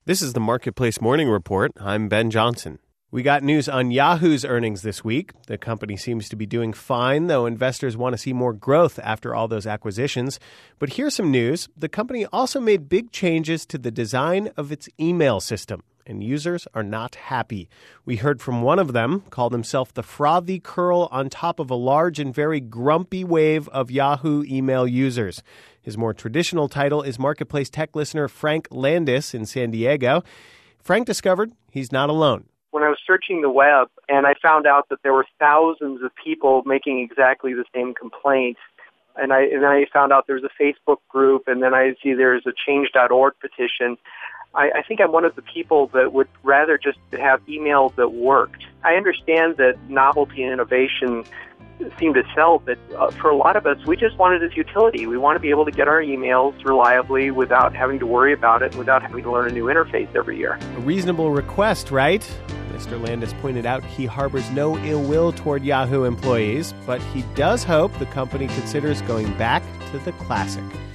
This is the Marketplace Morning Report. I'm Ben Johnson. We got news on Yahoo's earnings this week. The company seems to be doing fine, though investors want to see more growth after all those acquisitions. But here's some news. The company also made big changes to the design of its email system, and users are not happy. We heard from one of them, called himself the frothy curl on top of a large and very grumpy wave of Yahoo email users. His more traditional title is Marketplace tech listener Frank Landis in San Diego. Frank discovered he's not alone. When I was searching the web and I found out that there were thousands of people making exactly the same complaint, and I found out there's a Facebook group, and then I see there's a change.org petition, I think I'm one of the people that would rather just have emails that worked. I understand that novelty and innovation seem to sell, but for a lot of us, we just want it as utility. We want to be able to get our emails reliably without having to worry about it, without having to learn a new interface every year. A reasonable request, right? Mr. Landis pointed out he harbors no ill will toward Yahoo employees, but he does hope the company considers going back to the classic.